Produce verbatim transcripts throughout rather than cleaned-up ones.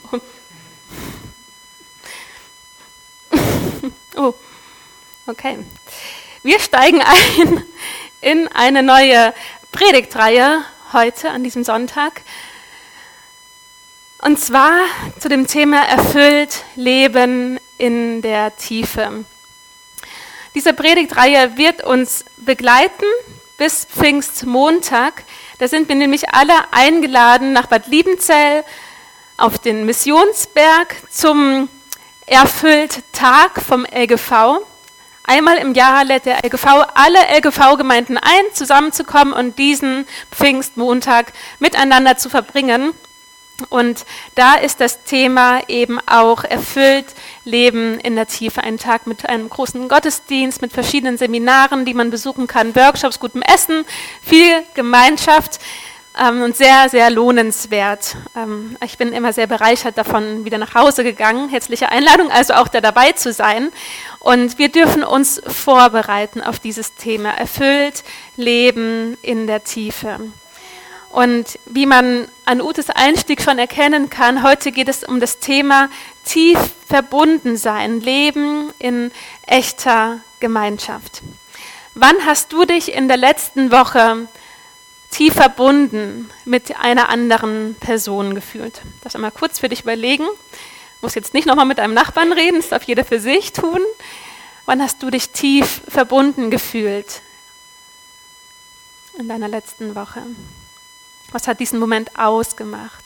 Oh, okay. Wir steigen ein in eine neue Predigtreihe heute an diesem Sonntag. Und zwar zu dem Thema erfüllt Leben in der Tiefe. Diese Predigtreihe wird uns begleiten bis Pfingstmontag. Da sind wir nämlich alle eingeladen nach Bad Liebenzell auf den Missionsberg zum Erfüllt-Tag vom L G V. Einmal im Jahr lädt der L G V alle L G V-Gemeinden ein, zusammenzukommen und diesen Pfingstmontag miteinander zu verbringen. Und da ist das Thema eben auch erfüllt Leben in der Tiefe. Ein Tag mit einem großen Gottesdienst, mit verschiedenen Seminaren, die man besuchen kann, Workshops, gutem Essen, viel Gemeinschaft ähm, und sehr, sehr lohnenswert. Ähm, ich bin immer sehr bereichert davon wieder nach Hause gegangen. Herzliche Einladung, also auch da dabei zu sein. Und wir dürfen uns vorbereiten auf dieses Thema, erfüllt Leben in der Tiefe. Und wie man an Utes Einstieg schon erkennen kann, heute geht es um das Thema tief verbunden sein, Leben in echter Gemeinschaft. Wann hast du dich in der letzten Woche tief verbunden mit einer anderen Person gefühlt? Das einmal kurz für dich überlegen. Du musst jetzt nicht nochmal mit einem Nachbarn reden, das darf jeder für sich tun. Wann hast du dich tief verbunden gefühlt in deiner letzten Woche? Was hat diesen Moment ausgemacht?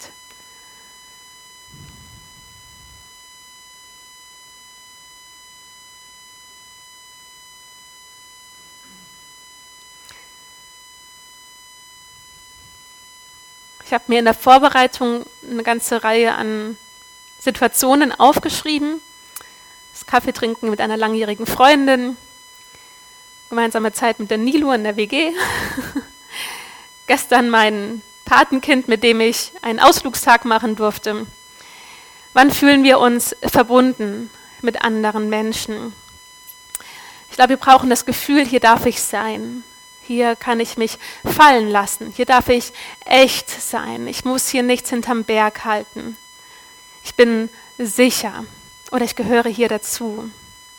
Ich habe mir in der Vorbereitung eine ganze Reihe an Situationen aufgeschrieben. Das Kaffeetrinken mit einer langjährigen Freundin, gemeinsame Zeit mit der Nilu in der W G, gestern mein Patenkind, mit dem ich einen Ausflugstag machen durfte. Wann fühlen wir uns verbunden mit anderen Menschen? Ich glaube, wir brauchen das Gefühl, hier darf ich sein. Hier kann ich mich fallen lassen. Hier darf ich echt sein. Ich muss hier nichts hinterm Berg halten. Ich bin sicher oder ich gehöre hier dazu.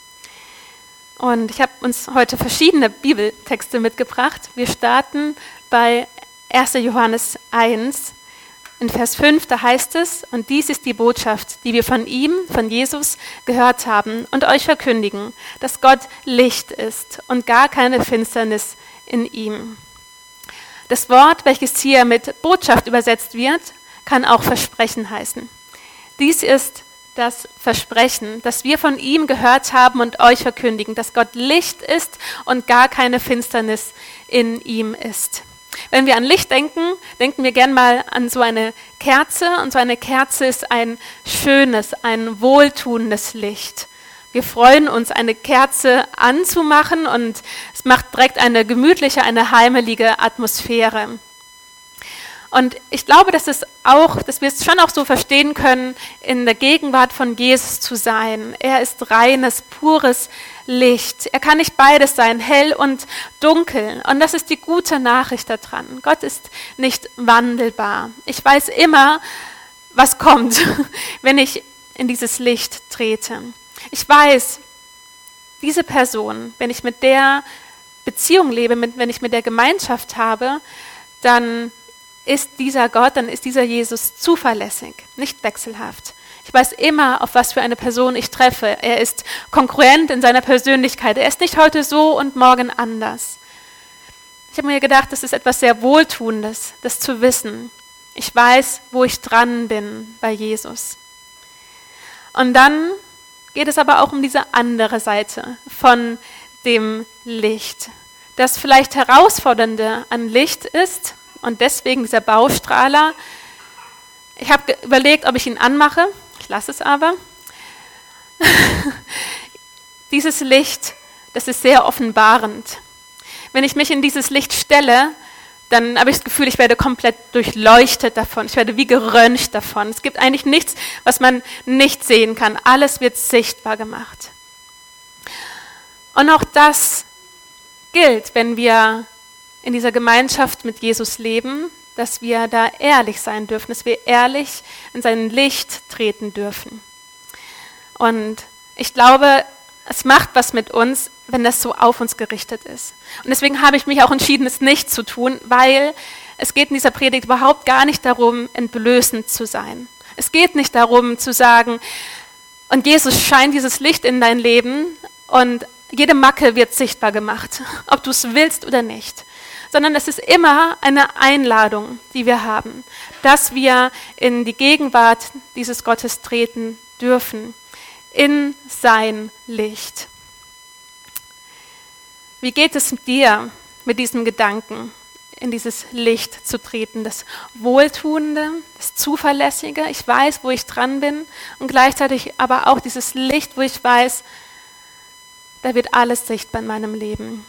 Und ich habe uns heute verschiedene Bibeltexte mitgebracht. Wir starten bei erster Johannes eins, in Vers fünf, da heißt es, und dies ist die Botschaft, die wir von ihm, von Jesus, gehört haben und euch verkündigen, dass Gott Licht ist und gar keine Finsternis in ihm. Das Wort, welches hier mit Botschaft übersetzt wird, kann auch Versprechen heißen. Dies ist das Versprechen, das wir von ihm gehört haben und euch verkündigen, dass Gott Licht ist und gar keine Finsternis in ihm ist. Wenn wir an Licht denken, denken wir gern mal an so eine Kerze. Und so eine Kerze ist ein schönes, ein wohltuendes Licht. Wir freuen uns, eine Kerze anzumachen und es macht direkt eine gemütliche, eine heimelige Atmosphäre. Und ich glaube, dass es auch, dass wir es schon auch so verstehen können, in der Gegenwart von Jesus zu sein. Er ist reines, pures Licht. Er kann nicht beides sein, hell und dunkel. Und das ist die gute Nachricht daran. Gott ist nicht wandelbar. Ich weiß immer, was kommt, wenn ich in dieses Licht trete. Ich weiß, diese Person, wenn ich mit der Beziehung lebe, mit, wenn ich mit der Gemeinschaft habe, dann ist dieser Gott, dann ist dieser Jesus zuverlässig, nicht wechselhaft. Ich weiß immer, auf was für eine Person ich treffe. Er ist kongruent in seiner Persönlichkeit. Er ist nicht heute so und morgen anders. Ich habe mir gedacht, das ist etwas sehr Wohltuendes, das zu wissen. Ich weiß, wo ich dran bin bei Jesus. Und dann geht es aber auch um diese andere Seite von dem Licht. Das vielleicht Herausfordernde an Licht ist, und deswegen dieser Baustrahler. Ich habe ge- überlegt, ob ich ihn anmache. Ich lasse es aber. Dieses Licht, das ist sehr offenbarend. Wenn ich mich in dieses Licht stelle, dann habe ich das Gefühl, ich werde komplett durchleuchtet davon. Ich werde wie geröntgt davon. Es gibt eigentlich nichts, was man nicht sehen kann. Alles wird sichtbar gemacht. Und auch das gilt, wenn wir in dieser Gemeinschaft mit Jesus leben, dass wir da ehrlich sein dürfen, dass wir ehrlich in sein Licht treten dürfen. Und ich glaube, es macht was mit uns, wenn das so auf uns gerichtet ist. Und deswegen habe ich mich auch entschieden, es nicht zu tun, weil es geht in dieser Predigt überhaupt gar nicht darum, entblößend zu sein. Es geht nicht darum zu sagen, und Jesus scheint dieses Licht in dein Leben und jede Macke wird sichtbar gemacht, ob du es willst oder nicht. Sondern es ist immer eine Einladung, die wir haben, dass wir in die Gegenwart dieses Gottes treten dürfen, in sein Licht. Wie geht es dir mit diesem Gedanken, in dieses Licht zu treten, das Wohltuende, das Zuverlässige? Ich weiß, wo ich dran bin und gleichzeitig aber auch dieses Licht, wo ich weiß, da wird alles sichtbar in meinem Leben.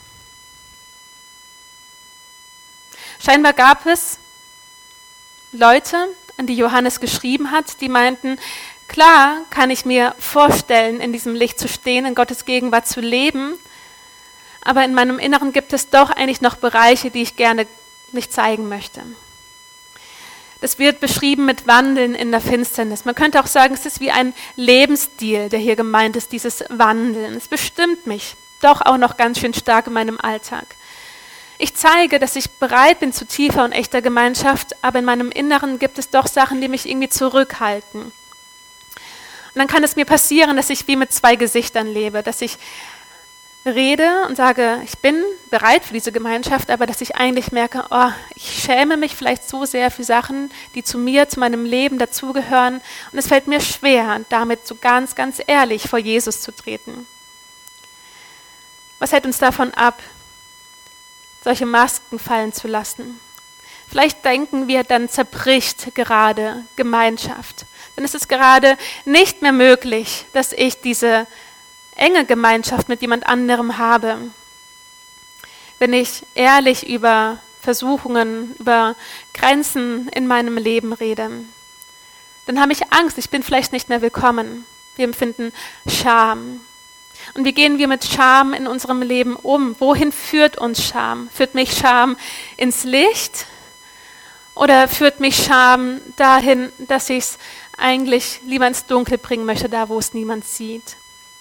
Scheinbar gab es Leute, an die Johannes geschrieben hat, die meinten, klar kann ich mir vorstellen, in diesem Licht zu stehen, in Gottes Gegenwart zu leben, aber in meinem Inneren gibt es doch eigentlich noch Bereiche, die ich gerne nicht zeigen möchte. Das wird beschrieben mit Wandeln in der Finsternis. Man könnte auch sagen, es ist wie ein Lebensstil, der hier gemeint ist, dieses Wandeln. Es bestimmt mich doch auch noch ganz schön stark in meinem Alltag. Ich zeige, dass ich bereit bin zu tiefer und echter Gemeinschaft, aber in meinem Inneren gibt es doch Sachen, die mich irgendwie zurückhalten. Und dann kann es mir passieren, dass ich wie mit zwei Gesichtern lebe, dass ich rede und sage, ich bin bereit für diese Gemeinschaft, aber dass ich eigentlich merke, oh, ich schäme mich vielleicht so sehr für Sachen, die zu mir, zu meinem Leben dazugehören. Und es fällt mir schwer, damit so ganz, ganz ehrlich vor Jesus zu treten. Was hält uns davon ab, solche Masken fallen zu lassen? Vielleicht denken wir, dann zerbricht gerade Gemeinschaft. Dann ist es gerade nicht mehr möglich, dass ich diese enge Gemeinschaft mit jemand anderem habe. Wenn ich ehrlich über Versuchungen, über Grenzen in meinem Leben rede, dann habe ich Angst, ich bin vielleicht nicht mehr willkommen. Wir empfinden Scham. Und wie gehen wir mit Scham in unserem Leben um? Wohin führt uns Scham? Führt mich Scham ins Licht? Oder führt mich Scham dahin, dass ich es eigentlich lieber ins Dunkel bringen möchte, da wo es niemand sieht?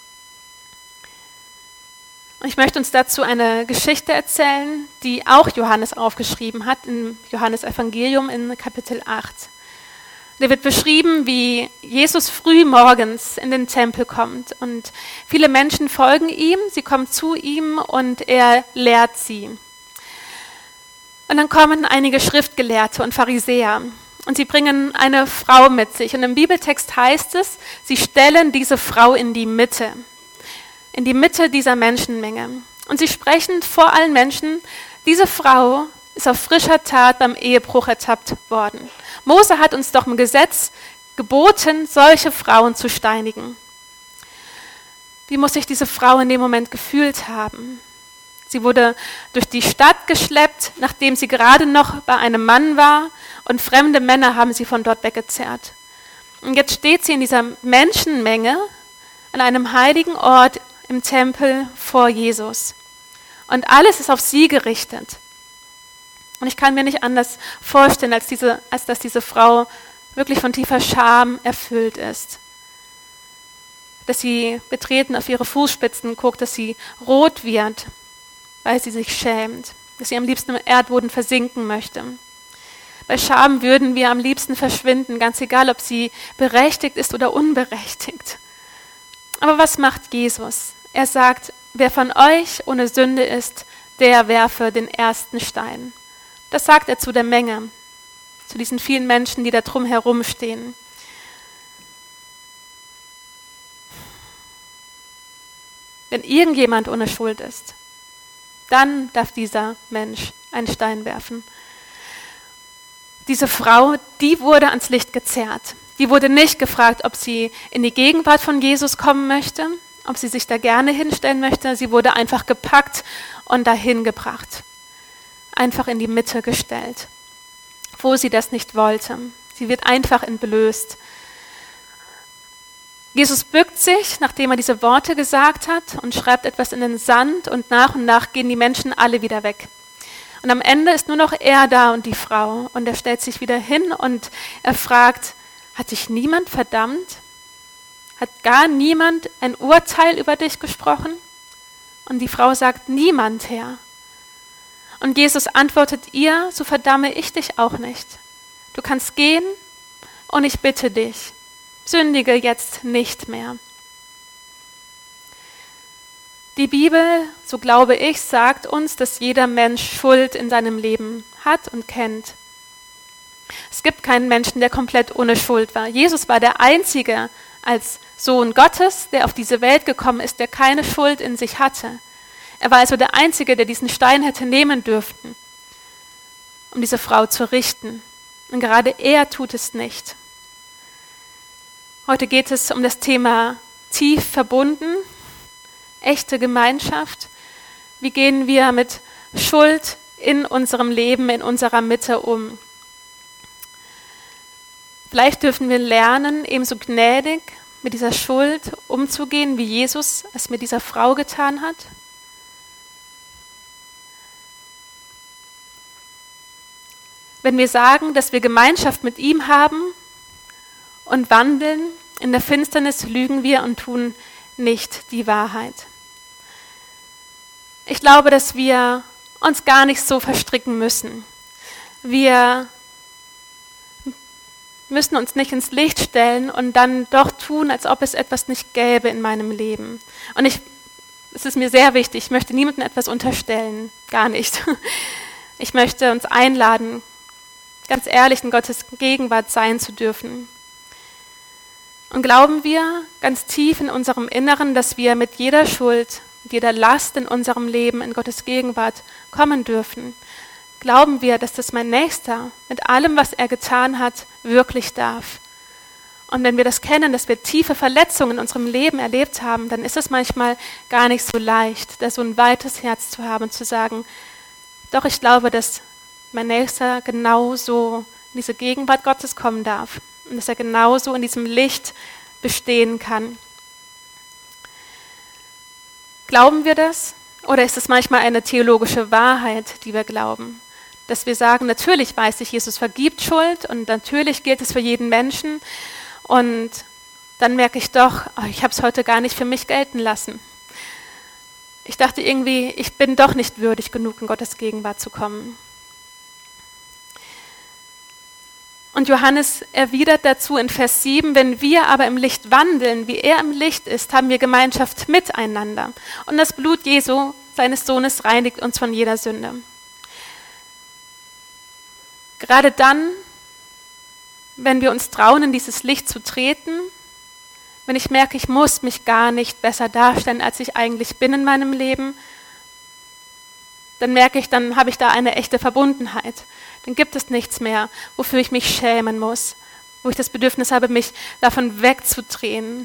Und ich möchte uns dazu eine Geschichte erzählen, die auch Johannes aufgeschrieben hat, im Johannesevangelium in Kapitel acht. Da wird beschrieben, wie Jesus früh morgens in den Tempel kommt und viele Menschen folgen ihm, sie kommen zu ihm und er lehrt sie. Und dann kommen einige Schriftgelehrte und Pharisäer und sie bringen eine Frau mit sich. Und im Bibeltext heißt es, sie stellen diese Frau in die Mitte. in die Mitte dieser Menschenmenge. Und sie sprechen vor allen Menschen, diese Frau ist auf frischer Tat beim Ehebruch ertappt worden. Mose hat uns doch im Gesetz geboten, solche Frauen zu steinigen. Wie muss sich diese Frau in dem Moment gefühlt haben? Sie wurde durch die Stadt geschleppt, nachdem sie gerade noch bei einem Mann war, und fremde Männer haben sie von dort weggezerrt. Und jetzt steht sie in dieser Menschenmenge an einem heiligen Ort im Tempel vor Jesus. Und alles ist auf sie gerichtet. Und ich kann mir nicht anders vorstellen, als, diese, als dass diese Frau wirklich von tiefer Scham erfüllt ist. Dass sie betreten auf ihre Fußspitzen guckt, dass sie rot wird, weil sie sich schämt. Dass sie am liebsten im Erdboden versinken möchte. Bei Scham würden wir am liebsten verschwinden, ganz egal, ob sie berechtigt ist oder unberechtigt. Aber was macht Jesus? Er sagt, wer von euch ohne Sünde ist, der werfe den ersten Stein. Das sagt er zu der Menge, zu diesen vielen Menschen, die da drum herum stehen. Wenn irgendjemand ohne Schuld ist, dann darf dieser Mensch einen Stein werfen. Diese Frau, die wurde ans Licht gezerrt. Die wurde nicht gefragt, ob sie in die Gegenwart von Jesus kommen möchte, ob sie sich da gerne hinstellen möchte. Sie wurde einfach gepackt und dahin gebracht. Einfach in die Mitte gestellt, wo sie das nicht wollte. Sie wird einfach entblößt. Jesus bückt sich, nachdem er diese Worte gesagt hat, und schreibt etwas in den Sand, und nach und nach gehen die Menschen alle wieder weg. Und am Ende ist nur noch er da und die Frau. Und er stellt sich wieder hin und er fragt, hat dich niemand verdammt? Hat gar niemand ein Urteil über dich gesprochen? Und die Frau sagt, niemand, Herr. Und Jesus antwortet ihr, so verdamme ich dich auch nicht. Du kannst gehen und ich bitte dich, sündige jetzt nicht mehr. Die Bibel, so glaube ich, sagt uns, dass jeder Mensch Schuld in seinem Leben hat und kennt. Es gibt keinen Menschen, der komplett ohne Schuld war. Jesus war der Einzige als Sohn Gottes, der auf diese Welt gekommen ist, der keine Schuld in sich hatte. Er war also der Einzige, der diesen Stein hätte nehmen dürfen, um diese Frau zu richten. Und gerade er tut es nicht. Heute geht es um das Thema tief verbunden, echte Gemeinschaft. Wie gehen wir mit Schuld in unserem Leben, in unserer Mitte um? Vielleicht dürfen wir lernen, ebenso gnädig mit dieser Schuld umzugehen, wie Jesus es mit dieser Frau getan hat. Wenn wir sagen, dass wir Gemeinschaft mit ihm haben und wandeln, in der Finsternis lügen wir und tun nicht die Wahrheit. Ich glaube, dass wir uns gar nicht so verstricken müssen. Wir müssen uns nicht ins Licht stellen und dann doch tun, als ob es etwas nicht gäbe in meinem Leben. Und ich, es ist mir sehr wichtig, ich möchte niemandem etwas unterstellen, gar nicht. Ich möchte uns einladen, ganz ehrlich in Gottes Gegenwart sein zu dürfen. Und glauben wir ganz tief in unserem Inneren, dass wir mit jeder Schuld, mit jeder Last in unserem Leben in Gottes Gegenwart kommen dürfen? Glauben wir, dass das mein Nächster mit allem, was er getan hat, wirklich darf? Und wenn wir das kennen, dass wir tiefe Verletzungen in unserem Leben erlebt haben, dann ist es manchmal gar nicht so leicht, da so ein weites Herz zu haben und zu sagen, doch ich glaube, dass mein Nächster genauso in diese Gegenwart Gottes kommen darf und dass er genauso in diesem Licht bestehen kann. Glauben wir das? Oder ist es manchmal eine theologische Wahrheit, die wir glauben? Dass wir sagen, natürlich weiß ich, Jesus vergibt Schuld und natürlich gilt es für jeden Menschen. Und dann merke ich doch, oh, ich habe es heute gar nicht für mich gelten lassen. Ich dachte irgendwie, ich bin doch nicht würdig genug, in Gottes Gegenwart zu kommen. Und Johannes erwidert dazu in Vers sieben, wenn wir aber im Licht wandeln, wie er im Licht ist, haben wir Gemeinschaft miteinander. Und das Blut Jesu, seines Sohnes, reinigt uns von jeder Sünde. Gerade dann, wenn wir uns trauen, in dieses Licht zu treten, wenn ich merke, ich muss mich gar nicht besser darstellen, als ich eigentlich bin in meinem Leben, dann merke ich, dann habe ich da eine echte Verbundenheit. Dann gibt es nichts mehr, wofür ich mich schämen muss, wo ich das Bedürfnis habe, mich davon wegzudrehen.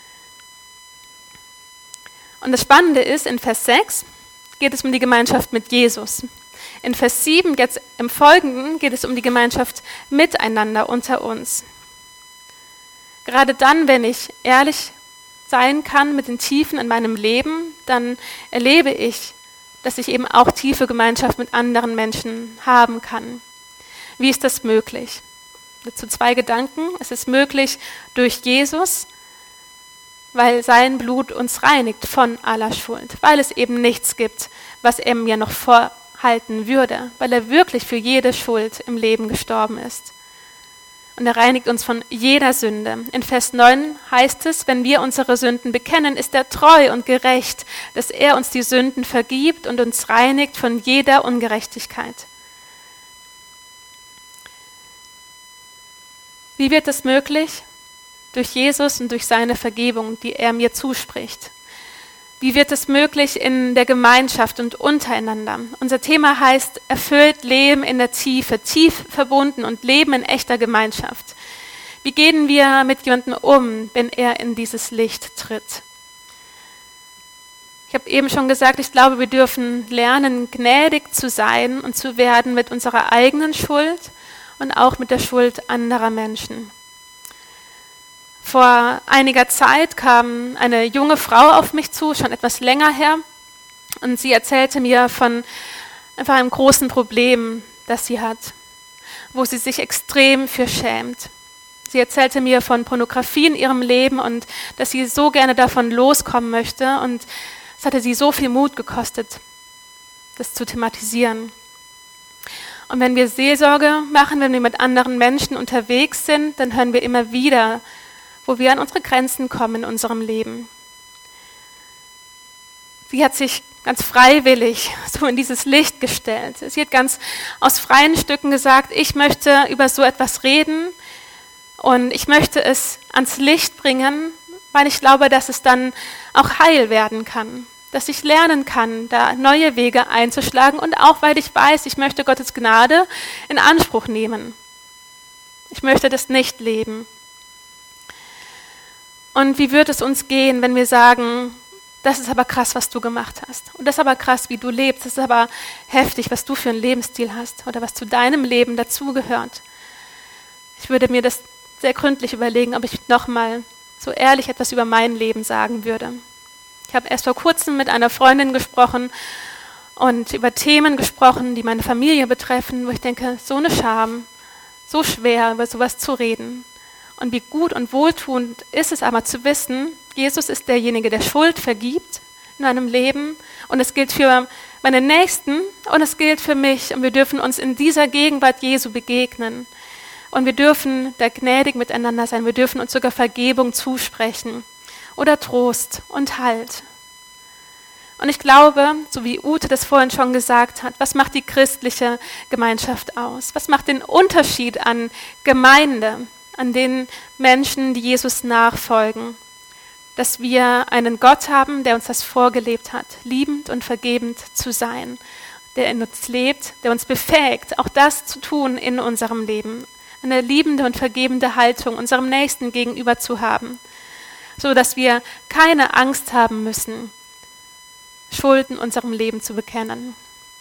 Und das Spannende ist, in Vers sechs geht es um die Gemeinschaft mit Jesus. In Vers sieben, jetzt im Folgenden, geht es um die Gemeinschaft miteinander unter uns. Gerade dann, wenn ich ehrlich sein kann mit den Tiefen in meinem Leben, dann erlebe ich, dass ich eben auch tiefe Gemeinschaft mit anderen Menschen haben kann. Wie ist das möglich? Dazu zwei Gedanken. Es ist möglich durch Jesus, weil sein Blut uns reinigt von aller Schuld, weil es eben nichts gibt, was er mir noch vorhalten würde, weil er wirklich für jede Schuld im Leben gestorben ist. Und er reinigt uns von jeder Sünde. In Vers neun heißt es, wenn wir unsere Sünden bekennen, ist er treu und gerecht, dass er uns die Sünden vergibt und uns reinigt von jeder Ungerechtigkeit. Wie wird das möglich? Durch Jesus und durch seine Vergebung, die er mir zuspricht. Wie wird es möglich in der Gemeinschaft und untereinander? Unser Thema heißt, erfüllt Leben in der Tiefe, tief verbunden und Leben in echter Gemeinschaft. Wie gehen wir mit jemandem um, wenn er in dieses Licht tritt? Ich habe eben schon gesagt, ich glaube, wir dürfen lernen, gnädig zu sein und zu werden mit unserer eigenen Schuld und auch mit der Schuld anderer Menschen. Vor einiger Zeit kam eine junge Frau auf mich zu, schon etwas länger her, und sie erzählte mir von einfach einem großen Problem, das sie hat, wo sie sich extrem für schämt. Sie erzählte mir von Pornografie in ihrem Leben und dass sie so gerne davon loskommen möchte. Und es hatte sie so viel Mut gekostet, das zu thematisieren. Und wenn wir Seelsorge machen, wenn wir mit anderen Menschen unterwegs sind, dann hören wir immer wieder, wo wir an unsere Grenzen kommen in unserem Leben. Sie hat sich ganz freiwillig so in dieses Licht gestellt. Sie hat ganz aus freien Stücken gesagt, ich möchte über so etwas reden und ich möchte es ans Licht bringen, weil ich glaube, dass es dann auch heil werden kann, dass ich lernen kann, da neue Wege einzuschlagen und auch, weil ich weiß, ich möchte Gottes Gnade in Anspruch nehmen. Ich möchte das nicht leben. Und wie wird es uns gehen, wenn wir sagen, das ist aber krass, was du gemacht hast. Und das ist aber krass, wie du lebst. Das ist aber heftig, was du für einen Lebensstil hast oder was zu deinem Leben dazugehört. Ich würde mir das sehr gründlich überlegen, ob ich nochmal so ehrlich etwas über mein Leben sagen würde. Ich habe erst vor kurzem mit einer Freundin gesprochen und über Themen gesprochen, die meine Familie betreffen, wo ich denke, so eine Scham, so schwer, über sowas zu reden. Und wie gut und wohltuend ist es aber zu wissen, Jesus ist derjenige, der Schuld vergibt in meinem Leben. Und es gilt für meine Nächsten und es gilt für mich. Und wir dürfen uns in dieser Gegenwart Jesu begegnen. Und wir dürfen da gnädig miteinander sein. Wir dürfen uns sogar Vergebung zusprechen oder Trost und Halt. Und ich glaube, so wie Ute das vorhin schon gesagt hat, was macht die christliche Gemeinschaft aus? Was macht den Unterschied an Gemeinde, an den Menschen, die Jesus nachfolgen? Dass wir einen Gott haben, der uns das vorgelebt hat, liebend und vergebend zu sein, der in uns lebt, der uns befähigt, auch das zu tun in unserem Leben, eine liebende und vergebende Haltung unserem Nächsten gegenüber zu haben, so dass wir keine Angst haben müssen, Schuld in unserem Leben zu bekennen.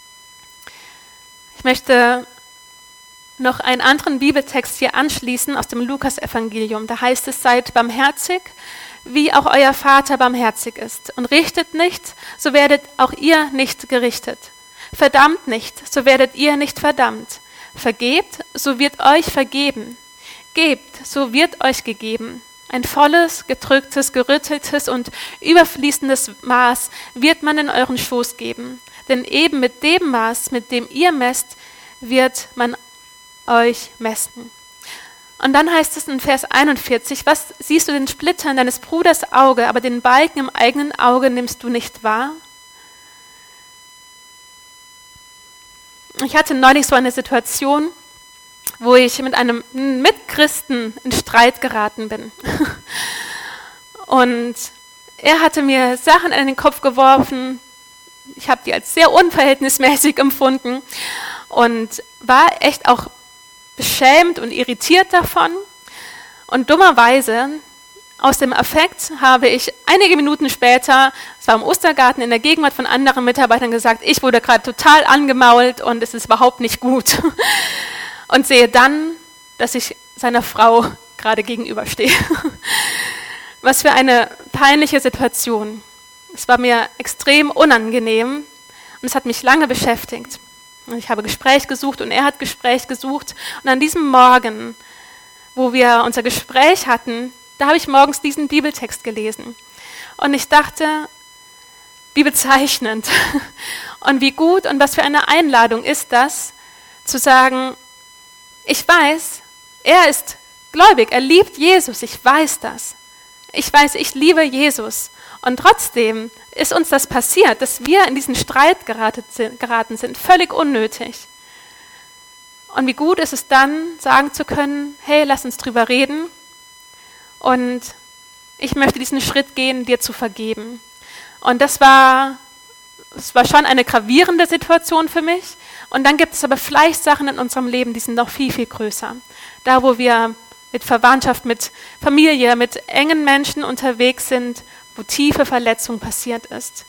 Ich möchte noch einen anderen Bibeltext hier anschließen aus dem Lukas-Evangelium. Da heißt es, seid barmherzig, wie auch euer Vater barmherzig ist. Und richtet nicht, so werdet auch ihr nicht gerichtet. Verdammt nicht, so werdet ihr nicht verdammt. Vergebt, so wird euch vergeben. Gebt, so wird euch gegeben. Ein volles, gedrücktes, gerütteltes und überfließendes Maß wird man in euren Schoß geben. Denn eben mit dem Maß, mit dem ihr messt, wird man euch messen. Und dann heißt es in Vers einundvierzig, was siehst du den Splitter in deines Bruders Auge, aber den Balken im eigenen Auge nimmst du nicht wahr? Ich hatte neulich so eine Situation, wo ich mit einem Mitchristen in Streit geraten bin. Und er hatte mir Sachen in den Kopf geworfen, ich habe die als sehr unverhältnismäßig empfunden und war echt auch beschämt und irritiert davon. Und dummerweise, aus dem Affekt, habe ich einige Minuten später, es war im Ostergarten, in der Gegenwart von anderen Mitarbeitern gesagt, ich wurde gerade total angemault und es ist überhaupt nicht gut. Und sehe dann, dass ich seiner Frau gerade gegenüberstehe. Was für eine peinliche Situation. Es war mir extrem unangenehm und es hat mich lange beschäftigt. Ich habe Gespräch gesucht und er hat Gespräch gesucht. Und an diesem Morgen, wo wir unser Gespräch hatten, da habe ich morgens diesen Bibeltext gelesen. Und ich dachte, wie bezeichnend und wie gut und was für eine Einladung ist das, zu sagen, ich weiß, er ist gläubig, er liebt Jesus, ich weiß das. Ich weiß, ich liebe Jesus. Und trotzdem ist uns das passiert, dass wir in diesen Streit geraten sind, völlig unnötig. Und wie gut ist es dann, sagen zu können, hey, lass uns drüber reden und ich möchte diesen Schritt gehen, dir zu vergeben. Und das war, das war schon eine gravierende Situation für mich. Und dann gibt es aber vielleicht Sachen in unserem Leben, die sind noch viel, viel größer. Da, wo wir mit Verwandtschaft, mit Familie, mit engen Menschen unterwegs sind, wo tiefe Verletzung passiert ist.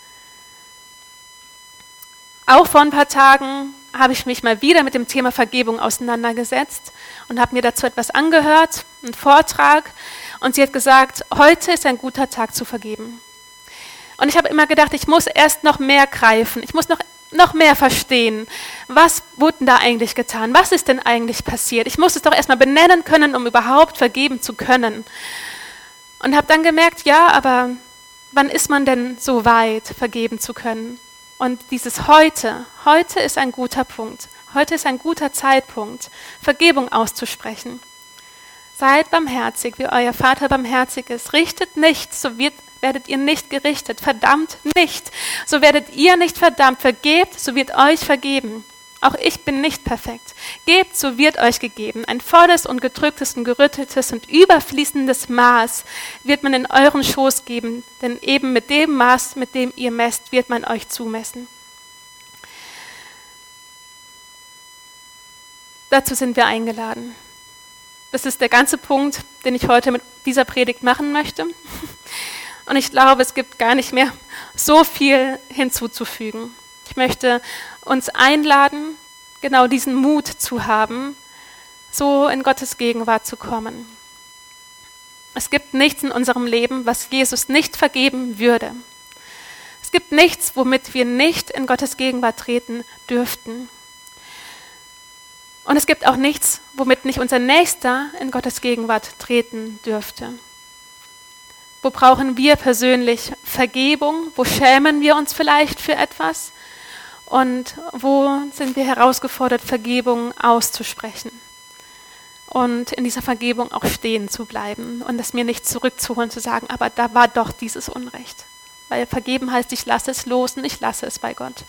Auch vor ein paar Tagen habe ich mich mal wieder mit dem Thema Vergebung auseinandergesetzt und habe mir dazu etwas angehört, einen Vortrag. Und sie hat gesagt, heute ist ein guter Tag zu vergeben. Und ich habe immer gedacht, ich muss erst noch mehr greifen. Ich muss noch noch mehr verstehen, was wurde denn da eigentlich getan? Was ist denn eigentlich passiert? Ich muss es doch erstmal benennen können, um überhaupt vergeben zu können. Und habe dann gemerkt, ja, aber wann ist man denn so weit, vergeben zu können? Und dieses heute, heute ist ein guter Punkt. Heute ist ein guter Zeitpunkt, Vergebung auszusprechen. Seid barmherzig, wie euer Vater barmherzig ist. Richtet nicht, so wird, werdet ihr nicht gerichtet. Verdammt nicht, so werdet ihr nicht verdammt. Vergebt, so wird euch vergeben. Auch ich bin nicht perfekt. Gebt, so wird euch gegeben. Ein volles und gedrücktes und gerütteltes und überfließendes Maß wird man in euren Schoß geben, denn eben mit dem Maß, mit dem ihr messt, wird man euch zumessen. Dazu sind wir eingeladen. Das ist der ganze Punkt, den ich heute mit dieser Predigt machen möchte. Und ich glaube, es gibt gar nicht mehr so viel hinzuzufügen. Ich möchte uns einladen, genau diesen Mut zu haben, so in Gottes Gegenwart zu kommen. Es gibt nichts in unserem Leben, was Jesus nicht vergeben würde. Es gibt nichts, womit wir nicht in Gottes Gegenwart treten dürften. Und es gibt auch nichts, womit nicht unser Nächster in Gottes Gegenwart treten dürfte. Wo brauchen wir persönlich Vergebung? Wo schämen wir uns vielleicht für etwas? Und wo sind wir herausgefordert, Vergebung auszusprechen? Und in dieser Vergebung auch stehen zu bleiben und es mir nicht zurückzuholen, zu sagen, aber da war doch dieses Unrecht. Weil vergeben heißt, ich lasse es los und ich lasse es bei Gott.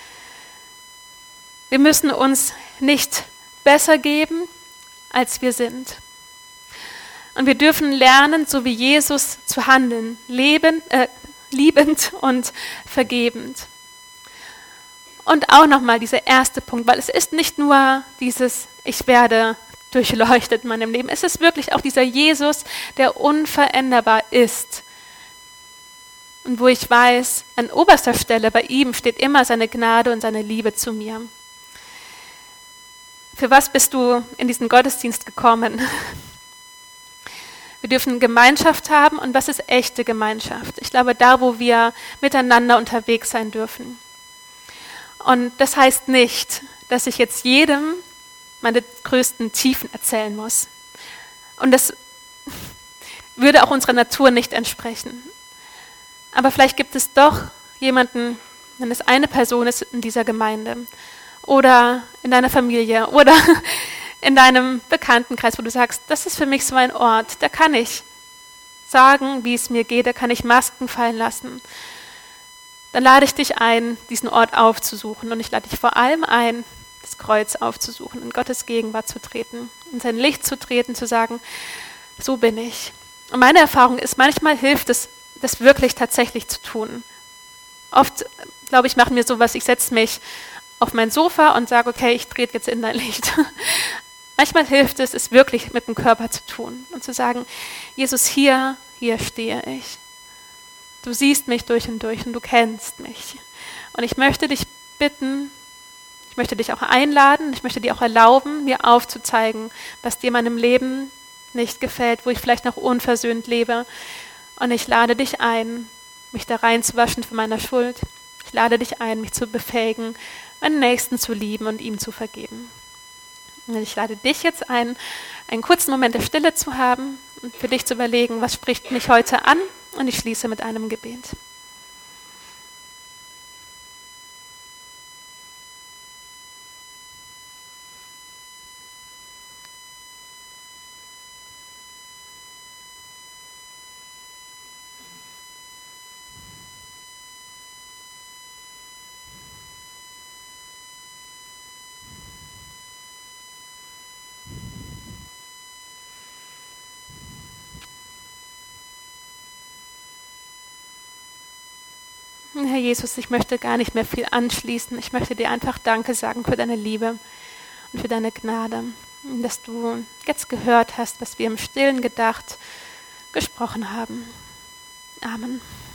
Wir müssen uns nicht besser geben, als wir sind. Und wir dürfen lernen, so wie Jesus zu handeln, lebend, äh, liebend und vergebend. Und auch nochmal dieser erste Punkt, weil es ist nicht nur dieses, ich werde durchleuchtet in meinem Leben, es ist wirklich auch dieser Jesus, der unveränderbar ist. Und wo ich weiß, an oberster Stelle bei ihm steht immer seine Gnade und seine Liebe zu mir. Für was bist du in diesen Gottesdienst gekommen? Wir dürfen Gemeinschaft haben und was ist echte Gemeinschaft? Ich glaube, da, wo wir miteinander unterwegs sein dürfen. Und das heißt nicht, dass ich jetzt jedem meine größten Tiefen erzählen muss. Und das würde auch unserer Natur nicht entsprechen. Aber vielleicht gibt es doch jemanden, wenn es eine Person ist in dieser Gemeinde oder in deiner Familie oder in deinem Bekanntenkreis, wo du sagst, das ist für mich so ein Ort, da kann ich sagen, wie es mir geht, da kann ich Masken fallen lassen. Dann lade ich dich ein, diesen Ort aufzusuchen. Und ich lade dich vor allem ein, das Kreuz aufzusuchen, in Gottes Gegenwart zu treten, in sein Licht zu treten, zu sagen, so bin ich. Und meine Erfahrung ist, manchmal hilft es, das wirklich tatsächlich zu tun. Oft, glaube ich, machen wir sowas, ich setze mich auf mein Sofa und sage, okay, ich trete jetzt in dein Licht. Manchmal hilft es, es wirklich mit dem Körper zu tun und zu sagen, Jesus, hier, hier stehe ich. Du siehst mich durch und durch und du kennst mich. Und ich möchte dich bitten, ich möchte dich auch einladen, ich möchte dir auch erlauben, mir aufzuzeigen, was dir in meinem Leben nicht gefällt, wo ich vielleicht noch unversöhnt lebe. Und ich lade dich ein, mich da reinzuwaschen von meiner Schuld. Ich lade dich ein, mich zu befähigen, meinen Nächsten zu lieben und ihm zu vergeben. Und ich lade dich jetzt ein, einen kurzen Moment der Stille zu haben und für dich zu überlegen, was spricht mich heute an? Und ich schließe mit einem Gebet. Herr Jesus, ich möchte gar nicht mehr viel anschließen. Ich möchte dir einfach Danke sagen für deine Liebe und für deine Gnade, dass du jetzt gehört hast, was wir im Stillen gedacht, gesprochen haben. Amen.